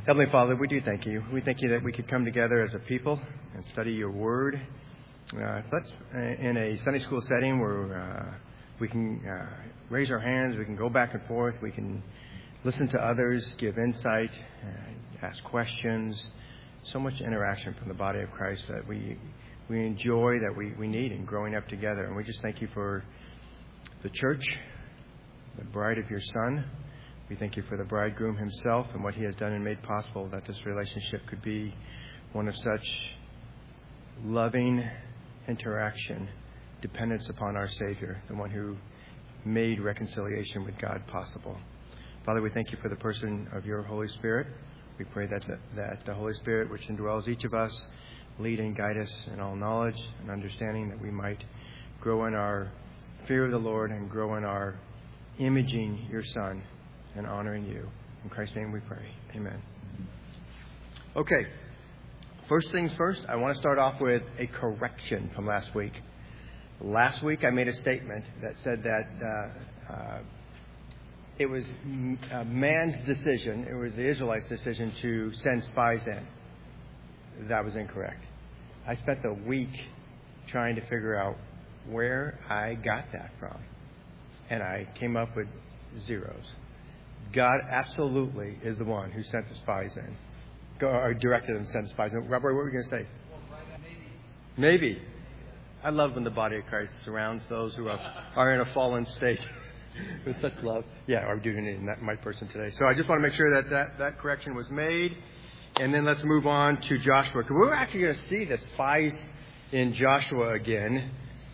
Heavenly Father, we do thank you. We thank you that we could come together as a people and study your word. Let's, in a Sunday school setting where we can raise our hands, we can go back and forth, we can listen to others, give insight, ask questions. So much interaction from the body of Christ that we enjoy, that we need in growing up together. And we just thank you for the church, the bride of your Son. We thank you for the bridegroom himself and what he has done and made possible that this relationship could be one of such loving interaction, dependence upon our Savior, the one who made reconciliation with God possible. Father, we thank you for the person of your Holy Spirit. We pray that the Holy Spirit, which indwells each of us, lead and guide us in all knowledge and understanding, that we might grow in our fear of the Lord and grow in our imaging your Son and honoring you. In Christ's name we pray. Amen. Okay. First things first, I want to start off with a correction from last week. Last week I made a statement that said that it was man's decision, it was the Israelites' decision to send spies in. That was incorrect. I spent a week trying to figure out where I got that from. And I came up with zeros. God absolutely is the one who sent the spies in. Or directed them to send the spies in. Robert, what were you going to say? Maybe. I love when the body of Christ surrounds those who are in a fallen state with such love. Yeah, I'm doing it in my person today. So I just want to make sure that correction was made. And then let's move on to Joshua. Because we're actually going to see the spies in Joshua again,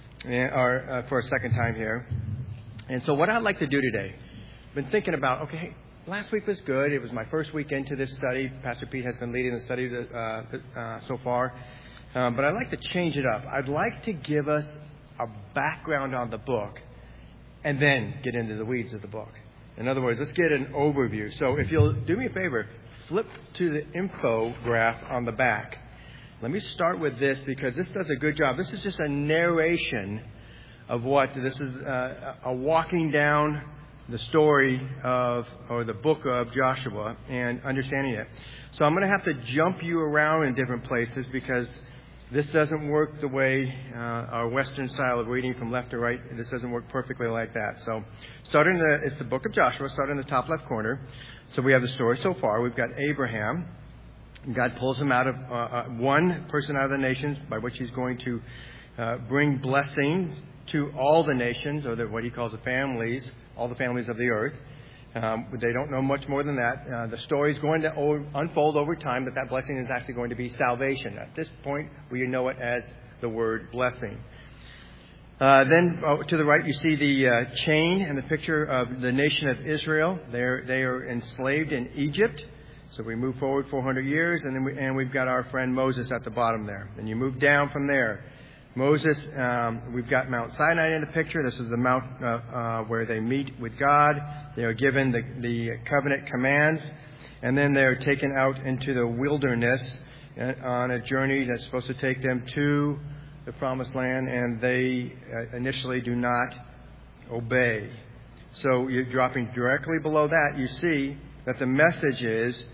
or for a second time here. And so what I'd like to do today, I've been thinking about, okay, last week was good. It was my first week into this study. Pastor Pete has been leading the study so far. But I'd like to change it up. I'd like to give us a background on the book and then get into the weeds of the book. In other words, let's get an overview. So if you'll do me a favor, flip to the infograph on the back. Let me start with this because this does a good job. This is just a narration of what this is, a walking down the story of, or the book of Joshua and understanding it. So I'm going to have to jump you around in different places because this doesn't work the way our Western style of reading from left to right. This doesn't work perfectly like that. So it's the book of Joshua, start in the top left corner. So we have the story so far. We've got Abraham. God pulls him out of one person out of the nations by which he's going to bring blessings to all the nations, or what he calls the families, all the families of the earth. They don't know much more than that. The story is going to unfold over time, but that blessing is actually going to be salvation. At this point, we know it as the word blessing. Then to the right, you see the chain and the picture of the nation of Israel. They are enslaved in Egypt. So we move forward 400 years, and then we've got our friend Moses at the bottom there. And you move down from there. Moses, we've got Mount Sinai in the picture. This is the mount where they meet with God. They are given the covenant commands, and then they're taken out into the wilderness on a journey that's supposed to take them to the promised land, and they initially do not obey. So you're dropping directly below that. You see that the message is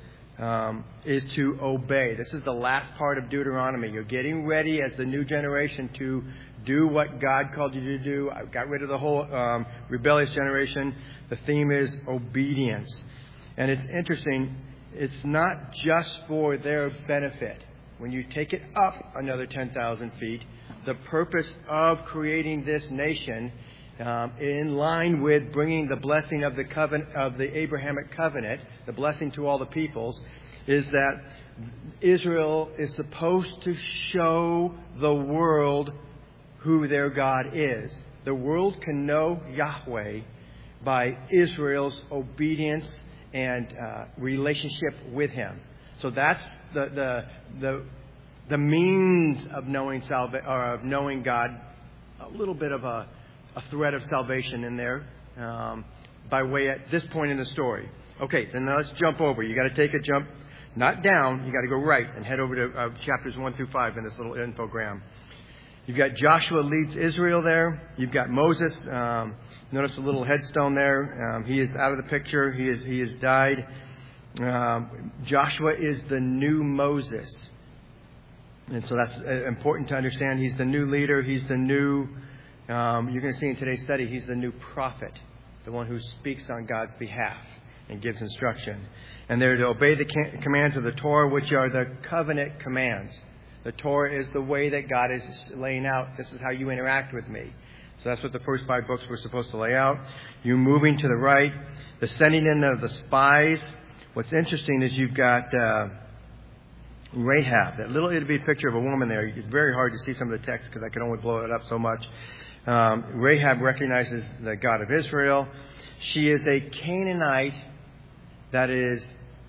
to obey. This is the last part of Deuteronomy. You're getting ready as the new generation to do what God called you to do. I got rid of the whole rebellious generation. The theme is obedience. And it's interesting. It's not just for their benefit. When you take it up another 10,000 feet, the purpose of creating this nation in line with bringing the blessing of the covenant, of the Abrahamic covenant, the blessing to all the peoples, is that Israel is supposed to show the world who their God is. The world can know Yahweh by Israel's obedience and relationship with Him. So that's the means of knowing of knowing God. A little bit of a thread of salvation in there by way at this point in the story. Okay, then let's jump over. You got to take a jump, not down. You got to go right and head over to chapters 1 through 5 in this little infogram. You've got Joshua leads Israel there. You've got Moses. Notice a little headstone there. He is out of the picture. He has died. Joshua is the new Moses. And so that's important to understand. He's the new leader. He's the new, you're going to see in today's study, he's the new prophet, the one who speaks on God's behalf and gives instruction. And they're to obey the commands of the Torah, which are the covenant commands. The Torah is the way that God is laying out. This is how you interact with me. So that's what the first 5 books were supposed to lay out. You moving to the right, the sending in of the spies. What's interesting is you've got Rahab, that little itty-bitty picture of a woman there. It's very hard to see some of the text because I can only blow it up so much. Rahab recognizes the God of Israel. She is a Canaanite that is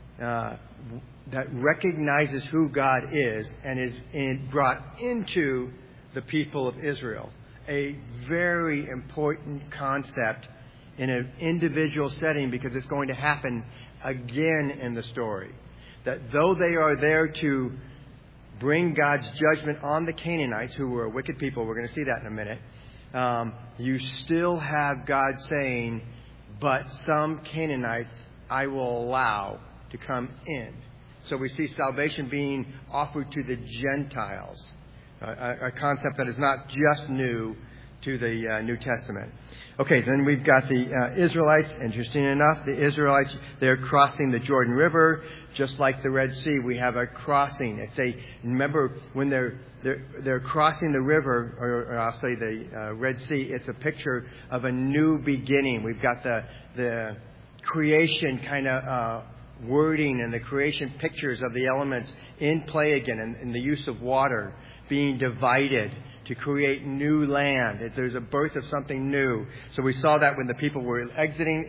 that recognizes who God is and is brought into the people of Israel. A very important concept in an individual setting, because it's going to happen again in the story. That though they are there to bring God's judgment on the Canaanites, who were a wicked people, we're going to see that in a minute, you still have God saying, but some Canaanites I will allow to come in. So we see salvation being offered to the Gentiles, a concept that is not just new to the New Testament. Okay, then we've got the Israelites. Interesting enough, the Israelites, they're crossing the Jordan River, just like the Red Sea. We have a crossing. Remember when they're crossing the river, or I'll say the Red Sea. It's a picture of a new beginning. We've got the creation kind of wording and the creation pictures of the elements in play again, and the use of water being divided to create new land. There's a birth of something new. So we saw that when the people were exiting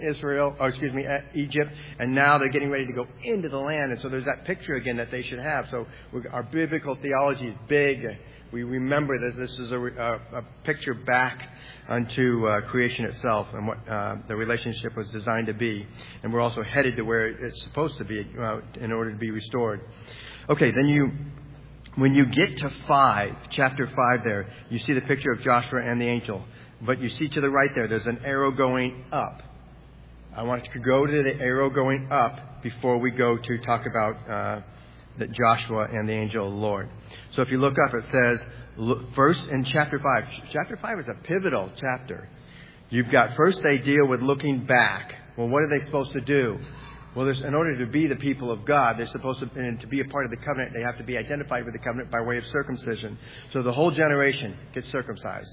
Egypt, and now they're getting ready to go into the land. And so there's that picture again that they should have. So our biblical theology is big. We remember that this is a picture back unto creation itself and what the relationship was designed to be. And we're also headed to where it's supposed to be in order to be restored. Okay, then when you get to chapter 5 there, you see the picture of Joshua and the angel. But you see to the right there's an arrow going up. I want to go to the arrow going up before we go to talk about Joshua and the angel of the Lord. So if you look up, it says, first in chapter 5. Chapter 5 is a pivotal chapter. You've got, first they deal with looking back. Well, what are they supposed to do? Well, in order to be the people of God, they're supposed to, and to be a part of the covenant, they have to be identified with the covenant by way of circumcision. So the whole generation gets circumcised.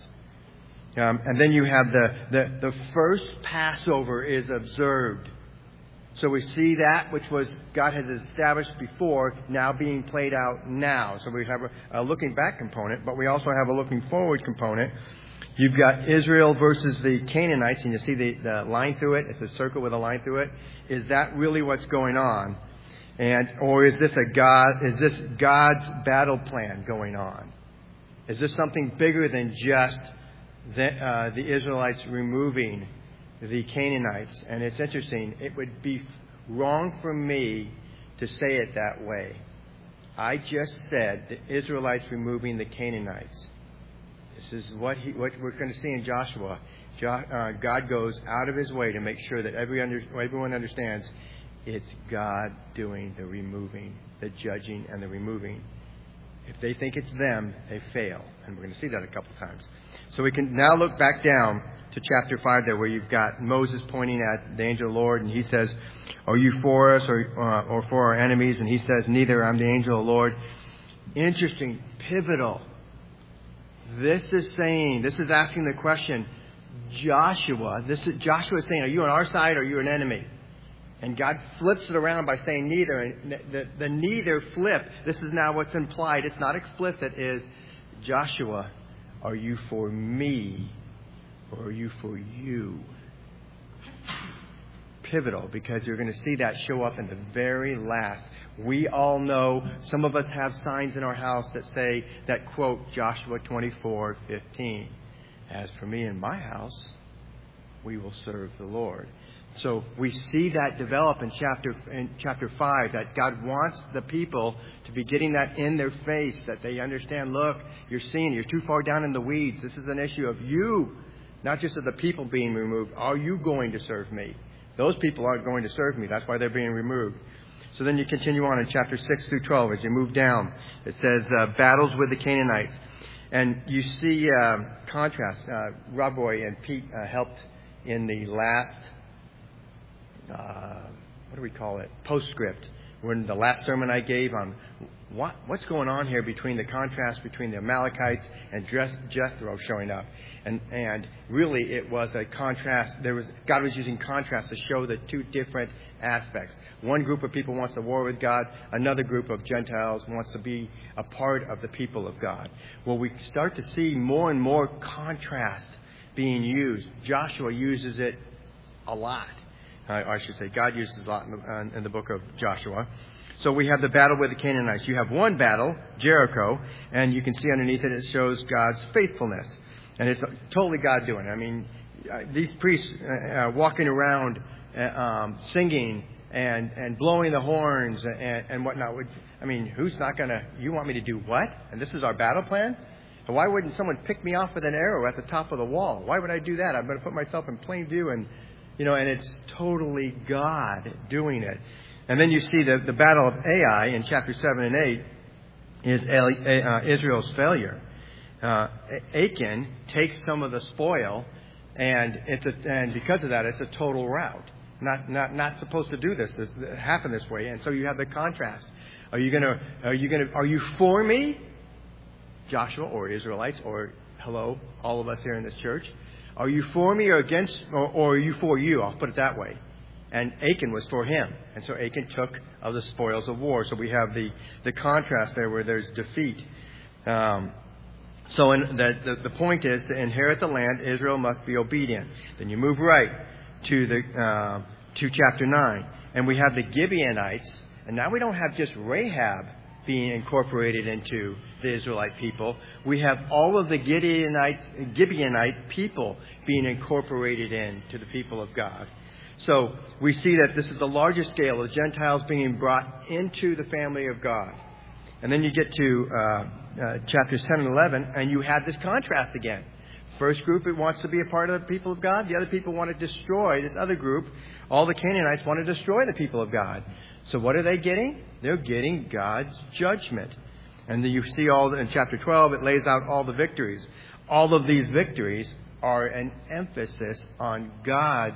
And then you have the first Passover is observed. So we see that which was God has established before now being played out now. So we have a looking back component, but we also have a looking forward component. You've got Israel versus the Canaanites, and you see the line through it. It's a circle with a line through it. Is that really what's going on? Or is this God's battle plan going on? Is this something bigger than just the Israelites removing the Canaanites? And it's interesting. It would be wrong for me to say it that way. I just said the Israelites removing the Canaanites. This is what we're going to see in Joshua. God goes out of his way to make sure that everyone understands it's God doing the removing, the judging, and the removing. If they think it's them, they fail. And we're going to see that a couple times. So we can now look back down to chapter 5 there, where you've got Moses pointing at the angel of the Lord, and he says, are you for us or for our enemies? And he says, neither, I'm the angel of the Lord. Interesting, pivotal. This is asking the question, Joshua is saying, are you on our side or are you an enemy? And God flips it around by saying neither. And the neither flip, this is now what's implied. It's not explicit, is Joshua, are you for me or are you for you? Pivotal, because you're going to see that show up in the very last. We all know, some of us have signs in our house that say, that quote Joshua 24:15. As for me and my house, we will serve the Lord. So we see that develop in chapter 5, that God wants the people to be getting that in their face, that they understand, look, you're too far down in the weeds. This is an issue of you, not just of the people being removed. Are you going to serve me? Those people aren't going to serve me. That's why they're being removed. So then you continue on in chapter 6 through 12. As you move down, it says battles with the Canaanites. And you see contrast. Rob Roy and Pete helped in the last, postscript, when the last sermon I gave on what's going on here between the contrast between the Amalekites and Jethro showing up. And really it was a contrast. God was using contrast to show the two different aspects. One group of people wants to war with God. Another group of Gentiles wants to be a part of the people of God. Well, we start to see more and more contrast being used. Joshua uses it a lot. I should say God uses it a lot in the book of Joshua. So we have the battle with the Canaanites. You have one battle, Jericho, and you can see underneath it shows God's faithfulness. And it's totally God doing it. I mean, these priests walking around singing and blowing the horns and whatnot. Who's not going to... You want me to do what? And this is our battle plan? And why wouldn't someone pick me off with an arrow at the top of the wall? Why would I do that? I'm going to put myself in plain view and it's totally God doing it. And then you see the battle of Ai in chapter 7 and 8 is Israel's failure. Achan takes some of the spoil, and because of that, it's a total rout. Not supposed to do this. It happened this way, and so you have the contrast. Are you for me, Joshua, or Israelites, or hello, all of us here in this church? Are you for me or against, or are you for you? I'll put it that way. And Achan was for him. And so Achan took of the spoils of war. So we have the contrast there where there's defeat. So the point is, to inherit the land, Israel must be obedient. Then you move right to chapter 9. And we have the Gibeonites. And now we don't have just Rahab being incorporated into the Israelite people. We have all of the Gibeonite people being incorporated into the people of God. So we see that this is the largest scale of Gentiles being brought into the family of God. And then you get to chapters 10 and 11, and you have this contrast again. First group, it wants to be a part of the people of God. The other people want to destroy this other group. All the Canaanites want to destroy the people of God. So what are they getting? They're getting God's judgment. And then you see in chapter 12, it lays out all the victories. All of these victories are an emphasis on God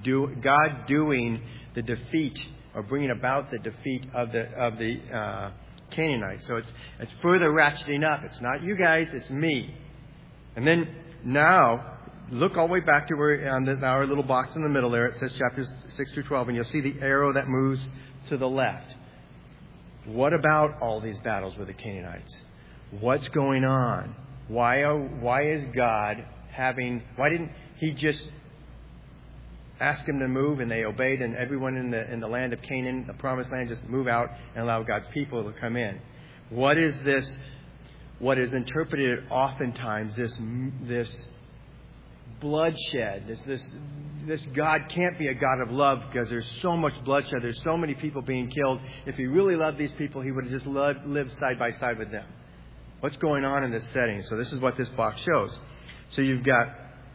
doing the defeat, or bringing about the defeat of the Canaanites. So it's further ratcheting up. It's not you guys, it's me. And then now, look all the way back to where on our little box in the middle there. It says chapters 6 through 12, and you'll see the arrow that moves to the left. What about all these battles with the Canaanites? What's going on? Why is God why didn't He just ask them to move and they obeyed, and everyone in the land of Canaan, the promised land, just move out and allow God's people to come in? What is this? What is interpreted oftentimes this bloodshed? This God can't be a God of love because there's so much bloodshed. There's so many people being killed. If He really loved these people, He would have just lived side by side with them. What's going on in this setting? So this is what this box shows. So you've got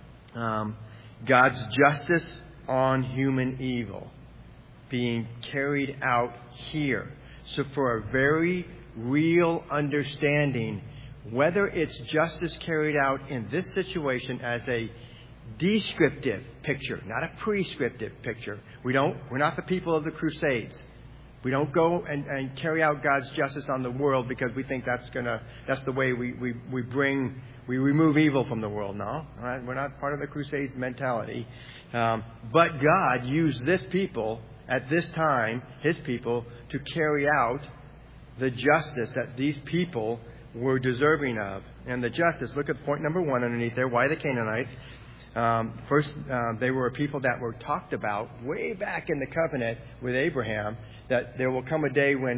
God's justice on human evil being carried out here. So for a very real understanding, whether it's justice carried out in this situation as a descriptive picture, not a prescriptive picture. We're not the people of the Crusades. We don't go and carry out God's justice on the world because we think that's the way we remove evil from the world. No, all right? We're not part of the Crusades mentality. But God used this people at this time, His people, to carry out the justice that these people were deserving of. And the justice, look at point number 1 underneath there. Why the Canaanites? First, they were a people that were talked about way back in the covenant with Abraham, that there will come a day when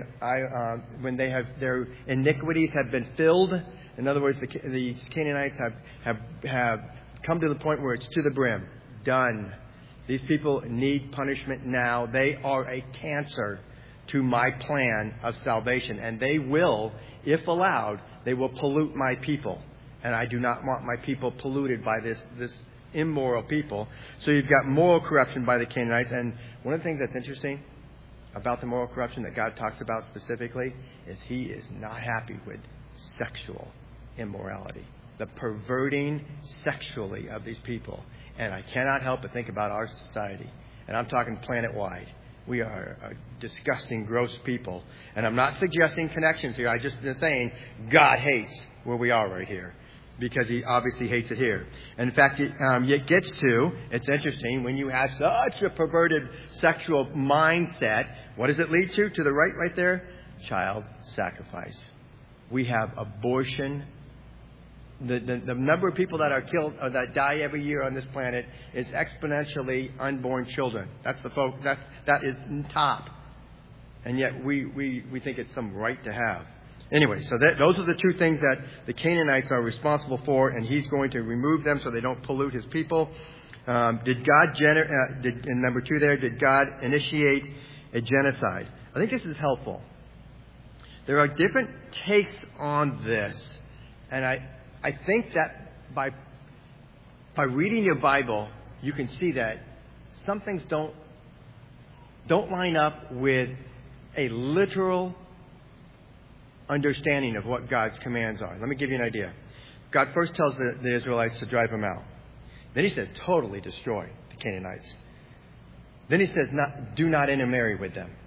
their iniquities have been filled. In other words, the Canaanites have come to the point where it's to the brim. Done. These people need punishment now. They are a cancer to my plan of salvation. And they will, if allowed, they will pollute my people. And I do not want my people polluted by this immoral people. So you've got moral corruption by the Canaanites. And one of the things that's interesting, about the moral corruption that God talks about specifically is He is not happy with sexual immorality, the perverting sexually of these people. And I cannot help but think about our society. And I'm talking planet-wide. We are a disgusting, gross people. And I'm not suggesting connections here. I just been saying God hates where we are right here, because He obviously hates it here. And in fact, it gets to, it's interesting, when you have such a perverted sexual mindset, what does it lead to? To the right there? Child sacrifice. We have abortion. The number of people that are killed or that die every year on this planet is exponentially unborn children. That's that is top. And yet we think it's some right to have. Anyway, so those are the two things that the Canaanites are responsible for, and He's going to remove them so they don't pollute His people. Did number 2 there, did God initiate a genocide? I think this is helpful. There are different takes on this, and I think that by reading your Bible, you can see that some things don't line up with a literal understanding of what God's commands are. Let me give you an idea. God first tells the Israelites to drive them out. Then He says, totally destroy the Canaanites. Then He says, do not intermarry with them.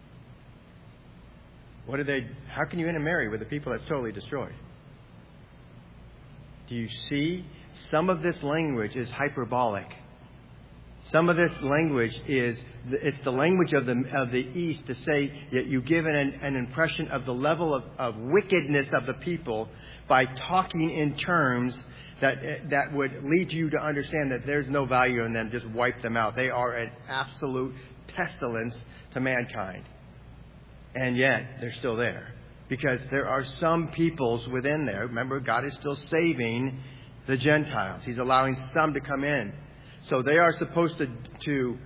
How can you intermarry with the people that's totally destroyed? Do you see? Some of this language is hyperbolic. Some of this language it's the language of the East to say that you give an impression of the level of wickedness of the people by talking in terms that would lead you to understand that there's no value in them. Just wipe them out. They are an absolute pestilence to mankind. And yet, they're still there. Because there are some peoples within there. Remember, God is still saving the Gentiles. He's allowing some to come in. So they are supposed to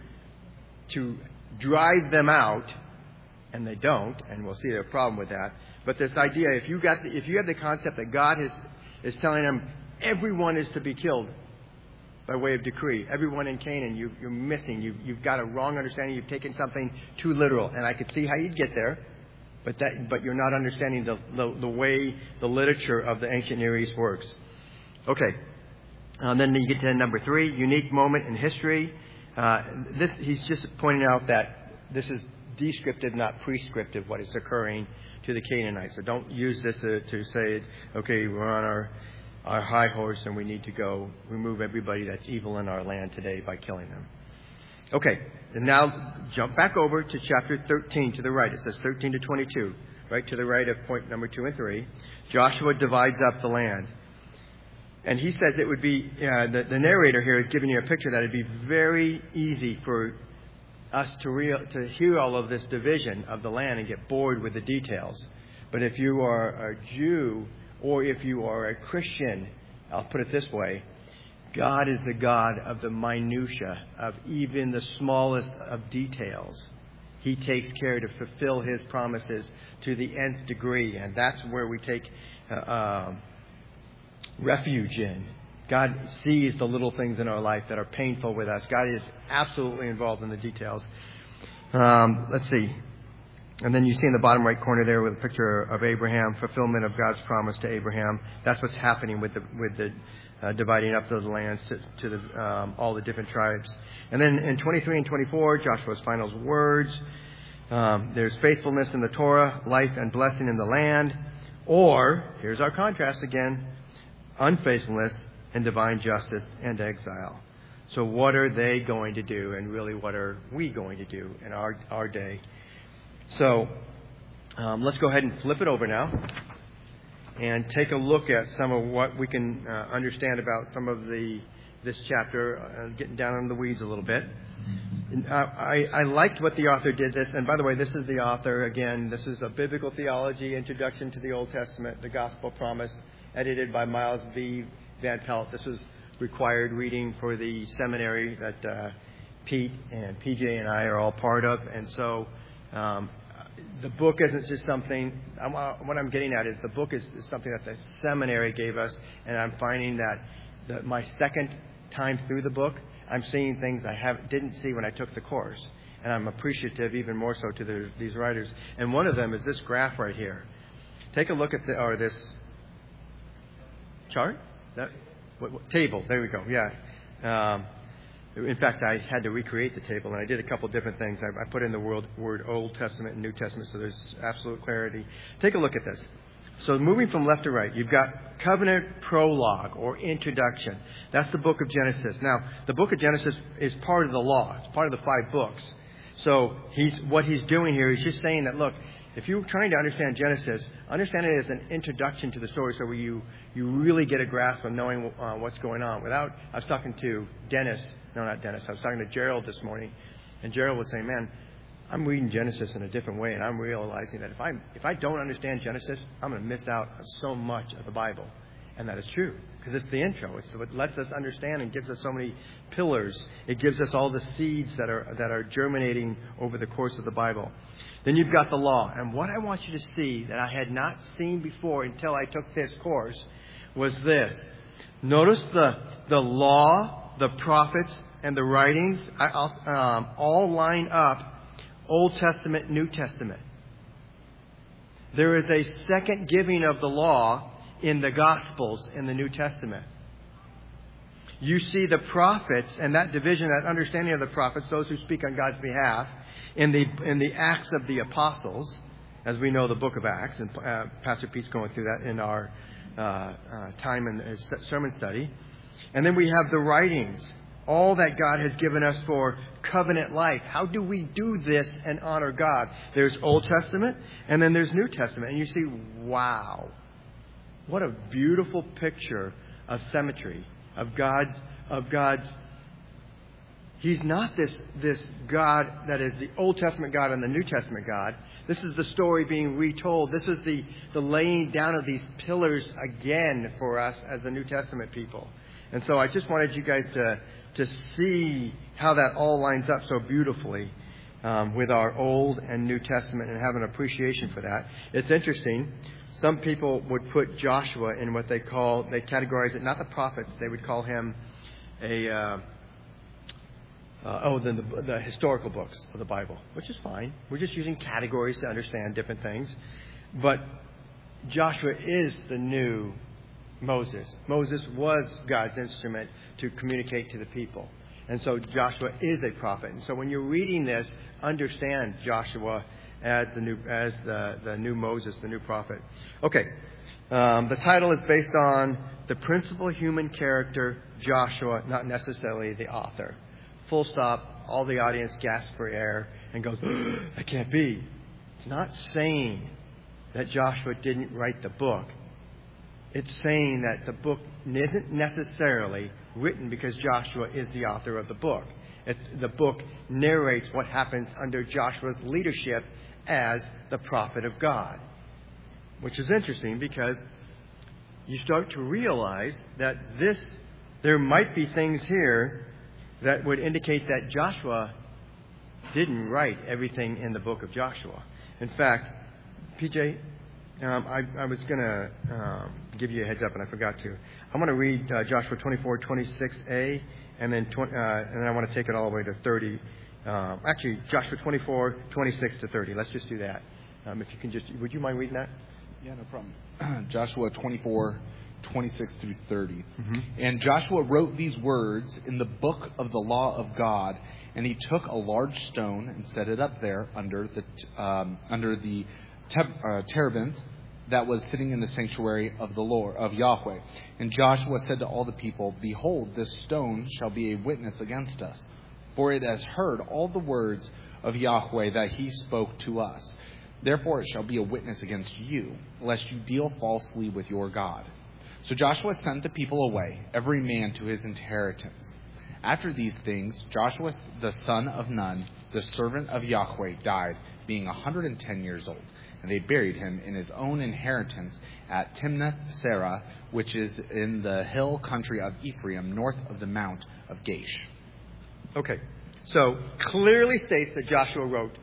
drive them out, and they don't, and we'll see a problem with that. But this idea, if you have the concept that God is telling them everyone is to be killed by way of decree, everyone in Canaan, you're missing. You've got a wrong understanding. You've taken something too literal, and I could see how you'd get there, but you're not understanding the way the literature of the ancient Near East works. Okay. Then you get to number 3, unique moment in history. He's just pointing out that this is descriptive, not prescriptive, what is occurring to the Canaanites. So don't use this to say, okay, we're on our high horse and we need to go remove everybody that's evil in our land today by killing them. Okay, and now jump back over to chapter 13 to the right. It says 13 to 22, right to the right of point number 2 and 3. Joshua divides up the land. And he says it would be, the narrator here is giving you a picture that it would be very easy for us to hear all of this division of the land and get bored with the details. But if you are a Jew or if you are a Christian, I'll put it this way, God is the God of the minutia, of even the smallest of details. He takes care to fulfill His promises to the nth degree. And that's where we take refuge in. God sees the little things in our life that are painful with us. God is absolutely involved in the details. Let's see. And then you see in the bottom right corner there with a picture of Abraham, fulfillment of God's promise to Abraham. That's what's happening with the dividing up those lands to all the different tribes. And then in 23 and 24, Joshua's final words. There's faithfulness in the Torah, life and blessing in the land. Or, here's our contrast again, unfaithfulness and divine justice and exile. So what are they going to do, and really what are we going to do in our day? So let's go ahead and flip it over now and take a look at some of what we can understand about some of this chapter, getting down in the weeds a little bit. I liked what the author did this, and by the way, this is the author again. This is a biblical theology introduction to the Old Testament, the Gospel Promise, edited by Miles V. Van Pelt. This was required reading for the seminary that Pete and PJ and I are all part of. And so the book isn't just something, what I'm getting at is the book is something that the seminary gave us. And I'm finding that my second time through the book, I'm seeing things I didn't see when I took the course. And I'm appreciative even more so to these writers. And one of them is this graph right here. Take a look at this chart? Table. There we go. Yeah. In fact, I had to recreate the table, and I did a couple different things. I put in the word Old Testament and New Testament, so there's absolute clarity. Take a look at this. So moving from left to right, you've got covenant prologue or introduction. That's the book of Genesis. Now, the book of Genesis is part of the law. It's part of the 5 books. So what he's doing here is just saying that, look, if you're trying to understand Genesis, understand it as an introduction to the story so you really get a grasp of knowing what's going on. I was talking to I was talking to Gerald this morning, and Gerald was saying, man, I'm reading Genesis in a different way, and I'm realizing that if I don't understand Genesis, I'm going to miss out on so much of the Bible. And that is true, because it's the intro. It's what lets us understand and gives us so many pillars. It gives us all the seeds that are germinating over the course of the Bible. Then you've got the law. And what I want you to see that I had not seen before until I took this course was this. Notice the law, the prophets, and the writings all line up, Old Testament, New Testament. There is a second giving of the law in the Gospels in the New Testament. You see the prophets and that division, that understanding of the prophets, those who speak on God's behalf, in the Acts of the Apostles, as we know the book of Acts, and Pastor Pete's going through that in our time in sermon study. And then we have the writings, all that God has given us for covenant life. How do we do this and honor God? There's Old Testament, and then there's New Testament. And you see, wow, what a beautiful picture of symmetry, of God's. He's not this God that is the Old Testament God and the New Testament God. This is the story being retold. This is the laying down of these pillars again for us as the New Testament people. And so I just wanted you guys to see how that all lines up so beautifully with our Old and New Testament and have an appreciation for that. It's interesting. Some people would put Joshua in what they categorize it, not the prophets, they would call him the historical books of the Bible, which is fine. We're just using categories to understand different things. But Joshua is the new Moses. Moses was God's instrument to communicate to the people. And so Joshua is a prophet. And so when you're reading this, understand Joshua as the new Moses, the new prophet. Okay. The title is based on the principal human character, Joshua, not necessarily the author. Full stop. All the audience gasps for air and goes, that can't be. It's not saying that Joshua didn't write the book. It's saying that the book isn't necessarily written because Joshua is the author of the book. The book narrates what happens under Joshua's leadership as the prophet of God. Which is interesting because you start to realize that there might be things here that would indicate that Joshua didn't write everything in the book of Joshua. In fact, PJ, I was going to give you a heads up, and I forgot to. I'm going to read Joshua 24:26a, and then I want to take it all the way to 30. Actually, Joshua 24:26 to 30. Let's just do that. If you can would you mind reading that? Yeah, no problem. Joshua 24:26 through 30. Mm-hmm. And Joshua wrote these words in the book of the law of God, and he took a large stone and set it up there under the terebinth that was sitting in the sanctuary of the Lord, of Yahweh. And Joshua said to all the people, "Behold, this stone shall be a witness against us, for it has heard all the words of Yahweh that he spoke to us. Therefore it shall be a witness against you, lest you deal falsely with your God." So Joshua sent the people away, every man to his inheritance. After these things, Joshua the son of Nun, the servant of Yahweh, died, being 110 years old. And they buried him in his own inheritance at Timnath-Serah, which is in the hill country of Ephraim, north of the Mount of Gaish. Okay, so clearly states that Joshua wrote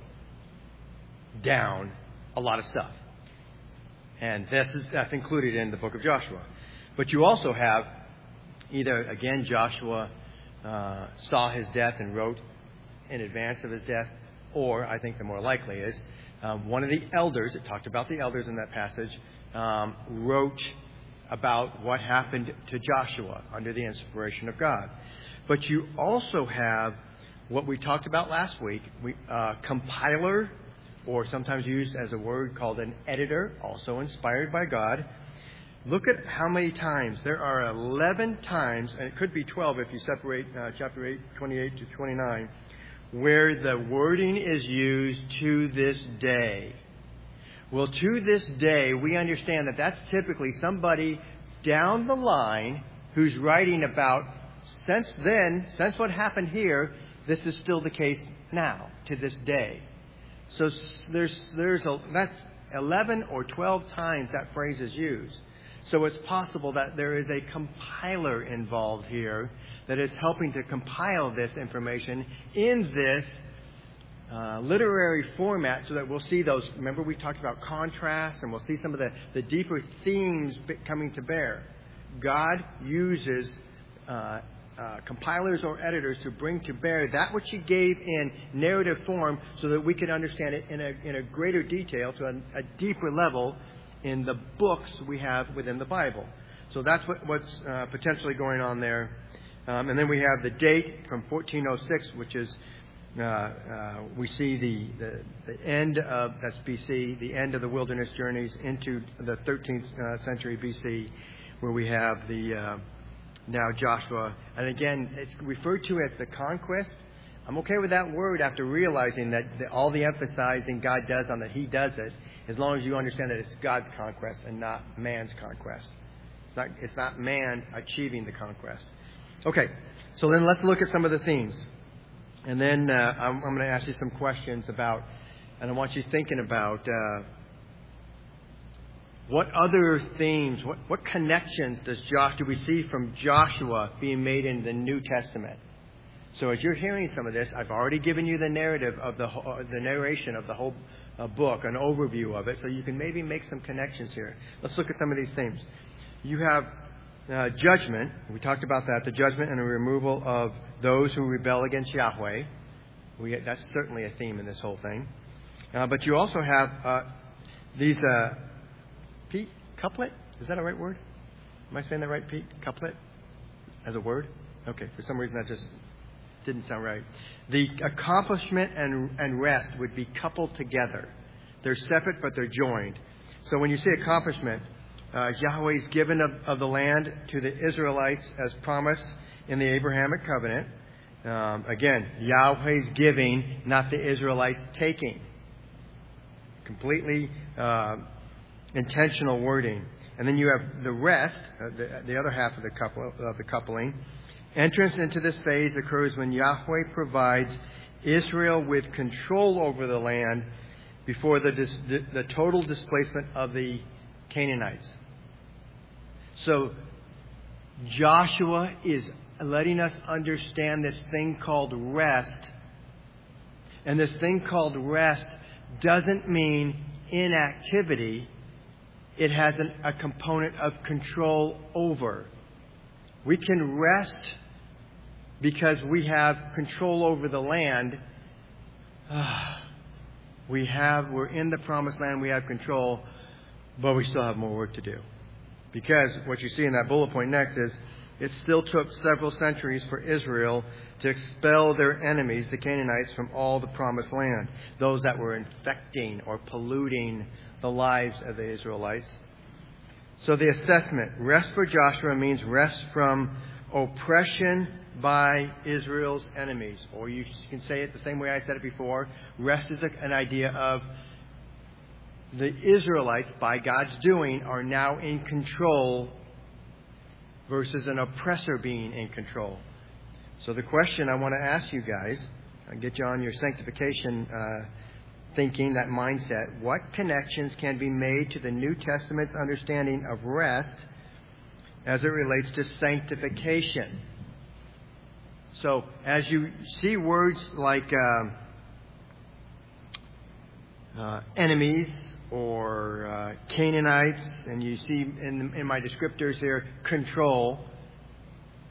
down a lot of stuff. And that's included in the book of Joshua. But you also have either, again, Joshua saw his death and wrote in advance of his death, Or I think the more likely is one of the elders, it talked about the elders in that passage, wrote about what happened to Joshua under the inspiration of God. But you also have what we talked about last week, compiler, or sometimes used as a word called an editor, also inspired by God. Look at how many times. There are 11 times, and it could be 12 if you separate chapter 8, 28 to 29, where the wording is used to this day. Well, to this day, we understand that that's typically somebody down the line who's writing about, since what happened here, this is still the case now, to this day. So that's 11 or 12 times that phrase is used. So it's possible that there is a compiler involved here that is helping to compile this information in this literary format so that we'll see those. Remember, we talked about contrast, and we'll see some of the deeper themes coming to bear. God uses compilers or editors to bring to bear that which He gave in narrative form so that we can understand it in a greater detail, to a deeper level in the books we have within the Bible. So that's what's potentially going on there. And then we have the date from 1406, which is we see the end of, that's BC, the end of the wilderness journeys into the 13th century BC, where we have the now Joshua. And again, it's referred to as the conquest. I'm okay with that word after realizing that all the emphasizing God does on that He does it, as long as you understand that it's God's conquest and not man's conquest. It's not man achieving the conquest. Okay, so then let's look at some of the themes. And then I'm going to ask you some questions about, and I want you thinking about what other themes, what connections do we see from Joshua being made in the New Testament? So as you're hearing some of this, I've already given you the narrative of the narration of the whole book, an overview of it, so you can maybe make some connections here. Let's look at some of these themes. You have judgment. We talked about that, the judgment and the removal of those who rebel against Yahweh. That's certainly a theme in this whole thing. But you also have these, Pete, couplet? Is that a right word? Am I saying that right, Pete? Couplet? As a word? Okay, for some reason that just didn't sound right. The accomplishment and rest would be coupled together. They're separate, but they're joined. So when you say accomplishment, Yahweh's given of the land to the Israelites as promised in the Abrahamic covenant. Again, Yahweh's giving, not the Israelites taking. Completely intentional wording. And then you have the rest, the other half of the coupling. Entrance into this phase occurs when Yahweh provides Israel with control over the land before the total displacement of the Canaanites. So Joshua is letting us understand this thing called rest. And this thing called rest doesn't mean inactivity. It has a component of control over. We can rest because we have control over the land. We're in the promised land, we have control, but we still have more work to do. Because what you see in that bullet point next is it still took several centuries for Israel to expel their enemies, the Canaanites, from all the promised land. Those that were infecting or polluting the lives of the Israelites. So the assessment, rest for Joshua means rest from oppression by Israel's enemies. Or you can say it the same way I said it before. Rest is an idea of the Israelites, by God's doing, are now in control versus an oppressor being in control. So the question I want to ask you guys, I'll get you on your sanctification thinking, that mindset. What connections can be made to the New Testament's understanding of rest as it relates to sanctification? So as you see words like enemies or Canaanites, and you see in my descriptors here, control,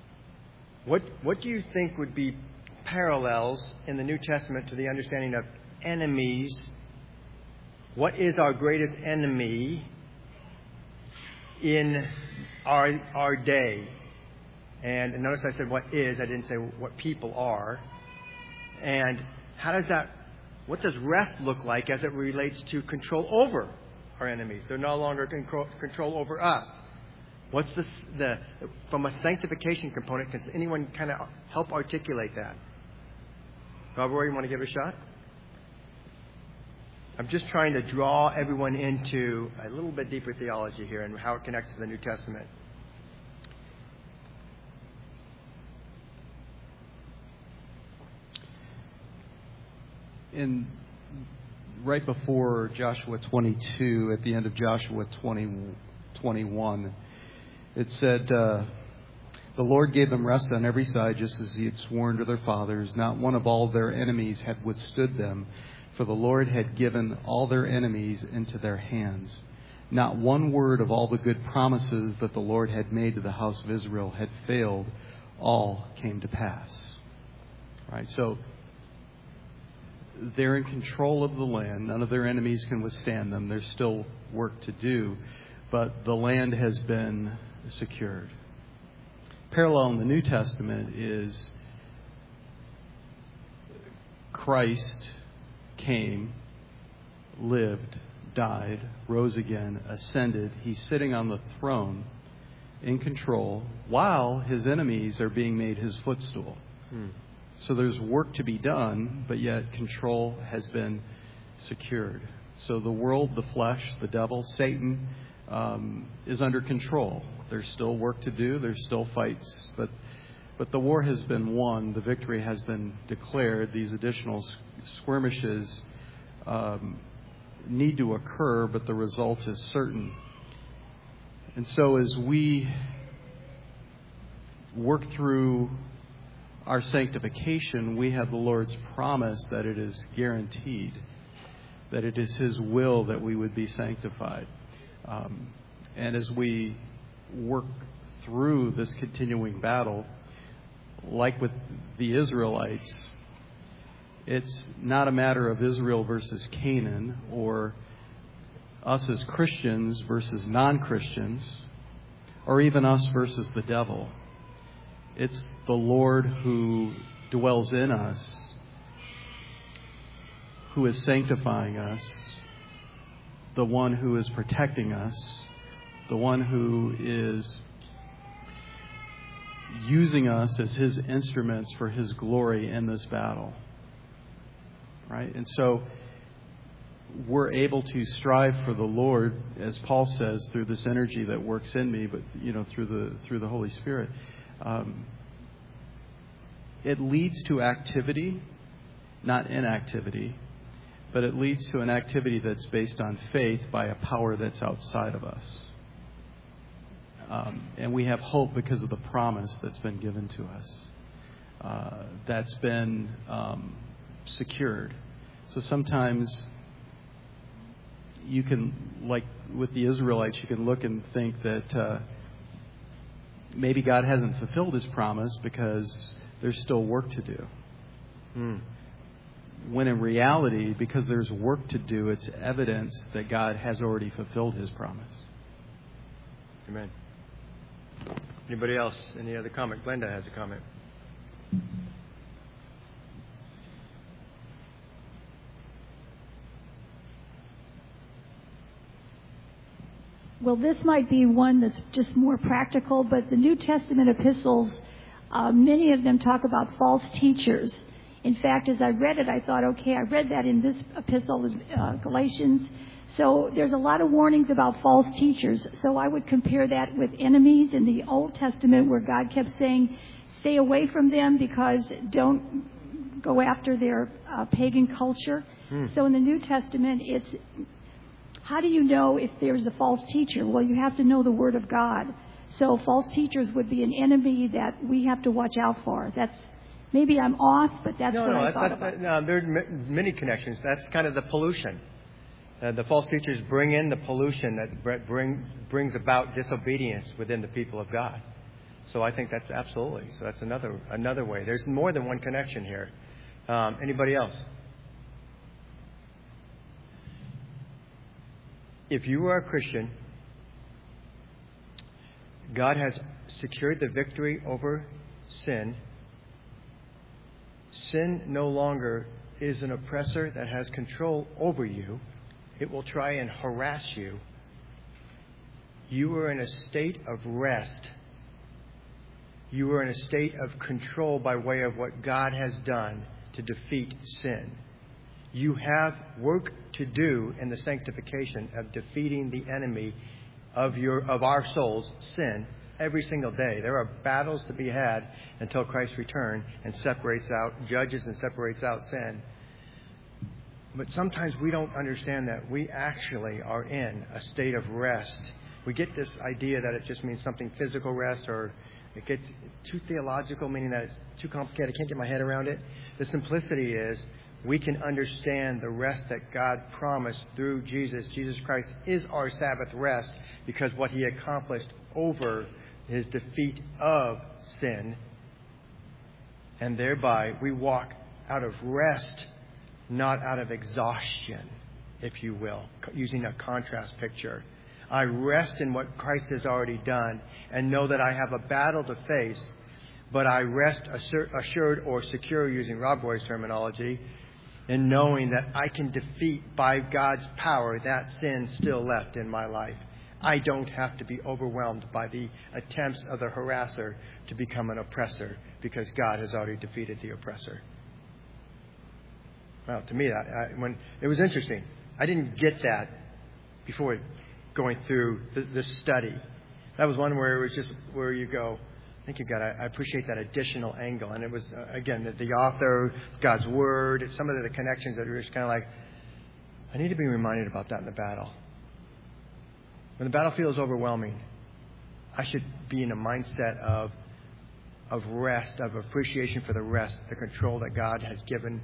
what do you think would be parallels in the New Testament to the understanding of enemies. What is our greatest enemy in our day? And notice I said what is, I didn't say what people are. And what does rest look like as it relates to control over our enemies? They're no longer control over us. What's from a sanctification component, can anyone kind of help articulate that? Gabor, you want to give it a shot? I'm just trying to draw everyone into a little bit deeper theology here and how it connects to the New Testament. Right before Joshua 22, at the end of Joshua 21, it said, the Lord gave them rest on every side, just as He had sworn to their fathers. Not one of all their enemies had withstood them, for the Lord had given all their enemies into their hands. Not one word of all the good promises that the Lord had made to the house of Israel had failed. All came to pass. Right? So they're in control of the land. None of their enemies can withstand them. There's still work to do, but the land has been secured. Parallel in the New Testament is Christ came, lived, died, rose again, ascended. He's sitting on the throne in control while His enemies are being made His footstool. So there's work to be done, but yet control has been secured. So the world, the flesh, the devil, Satan is under control. There's still work to do. There's still fights, but the war has been won. The victory has been declared. These additional skirmishes need to occur, but the result is certain. And so as we work through our sanctification, we have the Lord's promise that it is guaranteed, that it is His will that we would be sanctified. And as we work through this continuing battle, like with the Israelites, it's not a matter of Israel versus Canaan or us as Christians versus non-Christians or even us versus the devil. It's the Lord who dwells in us, who is sanctifying us, the one who is protecting us, the one who is using us as His instruments for His glory in this battle. Right? And so we're able to strive for the Lord, as Paul says, through this energy that works in me, but through the Holy Spirit. It leads to activity, not inactivity, but it leads to an activity that's based on faith by a power that's outside of us. And we have hope because of the promise that's been given to us, that's been secured. So sometimes you can, like with the Israelites, you can look and think that maybe God hasn't fulfilled His promise because there's still work to do. When in reality, because there's work to do, it's evidence that God has already fulfilled His promise. Amen. Anybody else? Any other comment? Glenda has a comment. Well, this might be one that's just more practical, but the New Testament epistles, many of them talk about false teachers. In fact, as I read it, I thought, okay, I read that in this epistle, Galatians. So there's a lot of warnings about false teachers. So I would compare that with enemies in the Old Testament, where God kept saying, stay away from them because don't go after their pagan culture. So in the New Testament, it's how do you know if there's a false teacher? Well, you have to know the Word of God. So false teachers would be an enemy that we have to watch out for. That's maybe I'm off, but that's what I thought about. No, there are many connections. That's kind of the pollution. The false teachers bring in the pollution that brings about disobedience within the people of God. So I think that's absolutely. So that's another way. There's more than one connection here. Anybody else? if you are a Christian, God has secured the victory over sin. Sin no longer is an oppressor that has control over you. It will try and harass you. You are in a state of rest. You are in a state of control by way of what God has done to defeat sin. You have work to do in the sanctification of defeating the enemy of our souls, sin, every single day. There are battles to be had until Christ's return and judges and separates out sin. But sometimes we don't understand that we actually are in a state of rest. We get this idea that it just means something physical rest, or it gets too theological, meaning that it's too complicated. I can't get my head around it. The simplicity is we can understand the rest that God promised through Jesus. Jesus Christ is our Sabbath rest because what He accomplished over His defeat of sin. And thereby we walk out of rest, not out of exhaustion, if you will, using a contrast picture. I rest in what Christ has already done and know that I have a battle to face, but I rest assured or secure, using Rob Roy's terminology, in knowing that I can defeat by God's power that sin still left in my life. I don't have to be overwhelmed by the attempts of the harasser to become an oppressor because God has already defeated the oppressor. Well, to me, when it was interesting. I didn't get that before going through the study. That was one where it was just where you go, thank you, God. I appreciate that additional angle. And it was, again, the author, God's Word, some of the connections that were just kind of like, I need to be reminded about that in the battle. When the battlefield is overwhelming, I should be in a mindset of rest, of appreciation for the rest, the control that God has given,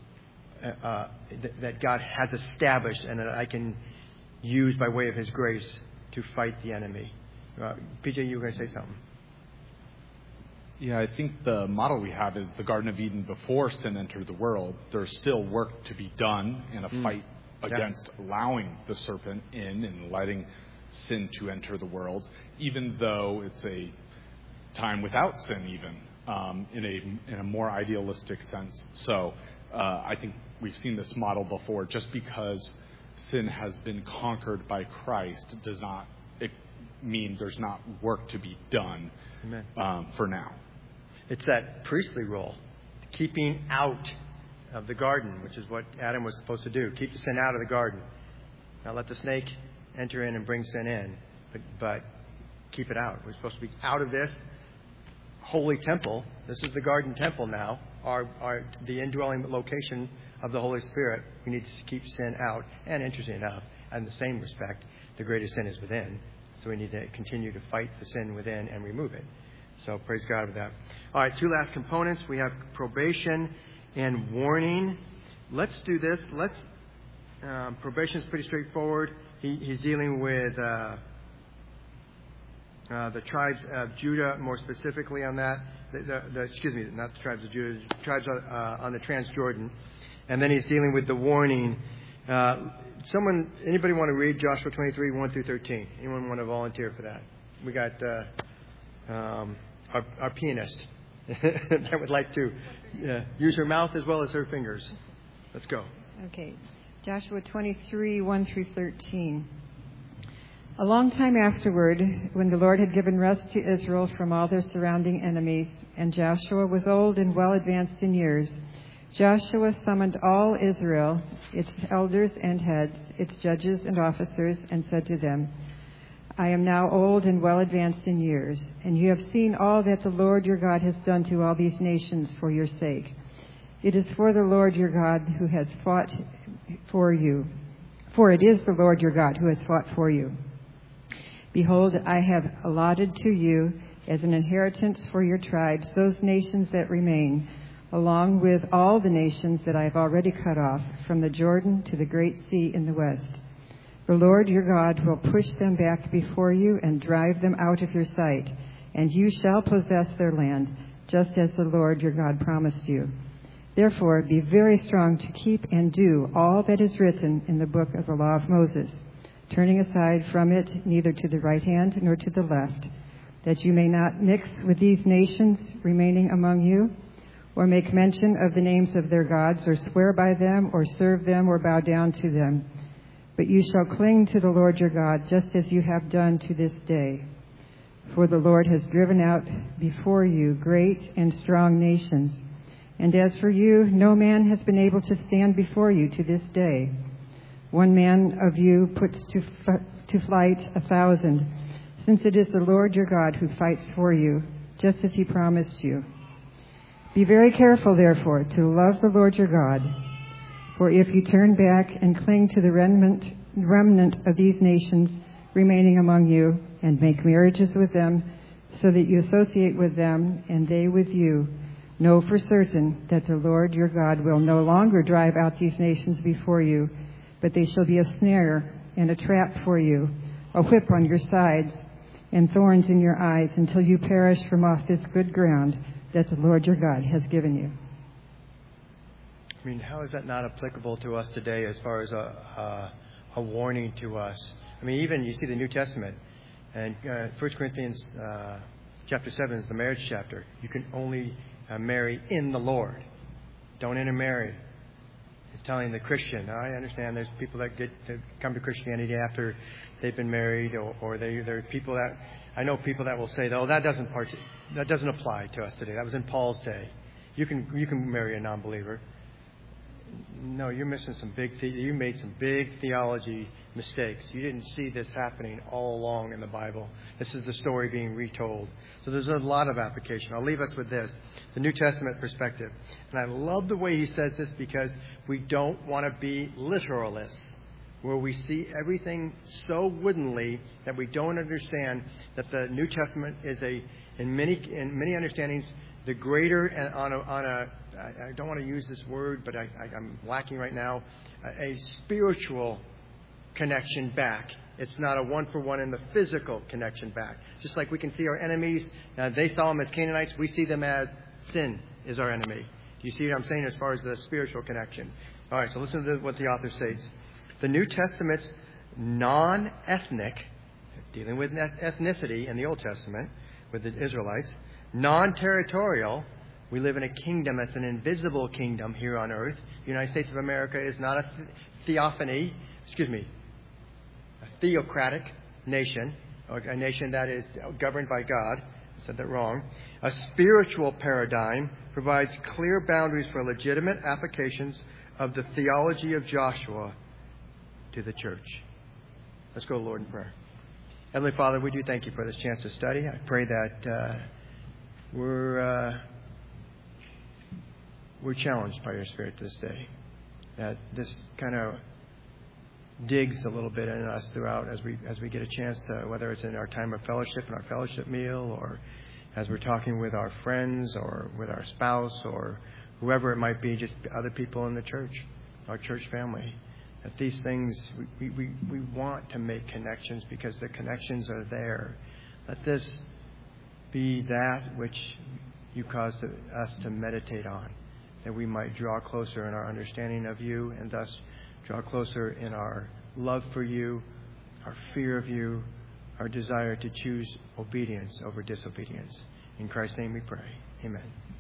that God has established, and that I can use by way of His grace to fight the enemy. PJ, you were going to say something. Yeah, I think the model we have is the Garden of Eden before sin entered the world. There's still work to be done in a fight against allowing the serpent in and letting sin to enter the world, even though it's a time without sin, even in a more idealistic sense. So I think we've seen this model before. Just because sin has been conquered by Christ does not mean there's not work to be done for now. It's that priestly role, keeping out of the garden, which is what Adam was supposed to do. Keep the sin out of the garden. Not let the snake enter in and bring sin in, but keep it out. We're supposed to be out of this holy temple. This is the garden temple now, the indwelling location of the Holy Spirit. We need to keep sin out. And interesting enough, in the same respect, the greatest sin is within. So we need to continue to fight the sin within and remove it. So praise God for that. All right, two last components. We have probation and warning. Let's do this. Probation is pretty straightforward. He's dealing with the tribes of Judah, more specifically on that. Excuse me, not the tribes of Judah, the tribes on the Transjordan. And then he's dealing with the warning. Anybody want to read Joshua 23, 1 through 13? Anyone want to volunteer for that? We got our pianist that would like to use her mouth as well as her fingers. Let's go. Okay. Joshua 23, 1 through 13. A long time afterward, when the Lord had given rest to Israel from all their surrounding enemies, and Joshua was old and well advanced in years, Joshua summoned all Israel, its elders and heads, its judges and officers, and said to them, I am now old and well advanced in years, and you have seen all that the Lord your God has done to all these nations for your sake. It is for the Lord your God who has fought for you. For it is the Lord your God who has fought for you. Behold, I have allotted to you as an inheritance for your tribes those nations that remain, along with all the nations that I have already cut off, from the Jordan to the great sea in the west. The Lord your God will push them back before you and drive them out of your sight, and you shall possess their land, just as the Lord your God promised you. Therefore, be very strong to keep and do all that is written in the book of the law of Moses. turning aside from it neither to the right hand nor to the left, that you may not mix with these nations remaining among you, or make mention of the names of their gods, or swear by them, or serve them, or bow down to them. But you shall cling to the Lord your God, just as you have done to this day. For the Lord has driven out before you great and strong nations. And as for you, no man has been able to stand before you to this day. One man of you puts to flight 1,000, since it is the Lord your God who fights for you, just as he promised you. Be very careful, therefore, to love the Lord your God. For if you turn back and cling to the remnant of these nations remaining among you, and make marriages with them, so that you associate with them and they with you, know for certain that the Lord your God will no longer drive out these nations before you, but they shall be a snare and a trap for you, a whip on your sides, and thorns in your eyes, until you perish from off this good ground that the Lord your God has given you. I mean, how is that not applicable to us today as far as a warning to us? I mean, even you see the New Testament, and 1 Corinthians chapter 7 is the marriage chapter. You can only marry in the Lord. Don't intermarry. It's telling the Christian. I understand there's people that come to Christianity after they've been married, or there are people that I know people that will say, "Oh, that doesn't apply to us today. That was in Paul's day. You can marry a non-believer." No, you're missing you made some big theology mistakes. You didn't see this happening all along in the Bible. This is the story being retold. So there's a lot of application. I'll leave us with this, the New Testament perspective. And I love the way he says this, because we don't want to be literalists, where we see everything so woodenly that we don't understand that the New Testament is in many understandings, the greater, and I don't want to use this word, but I'm lacking right now, a spiritual connection back. It's not a one-for-one in the physical connection back. Just like we can see our enemies, they saw them as Canaanites, we see them as sin is our enemy. Do you see what I'm saying as far as the spiritual connection? All right, so listen to what the author says. The New Testament's non-ethnic, dealing with ethnicity in the Old Testament with the Israelites, non-territorial, we live in a kingdom that's an invisible kingdom here on earth. The United States of America is not a theocratic nation, or a nation that is governed by God. I said that wrong. A spiritual paradigm provides clear boundaries for legitimate applications of the theology of Joshua to the church. Let's go to the Lord in prayer. Heavenly Father, we do thank you for this chance to study. I pray that we're challenged by your Spirit this day, that this kind of digs a little bit in us throughout as we get a chance to, whether it's in our time of fellowship, in our fellowship meal, or as we're talking with our friends or with our spouse or whoever it might be, just other people in the church, our church family. That these things, we want to make connections because the connections are there. Let this be that which you caused us to meditate on, that we might draw closer in our understanding of you, and thus draw closer in our love for you, our fear of you, our desire to choose obedience over disobedience. In Christ's name we pray. Amen.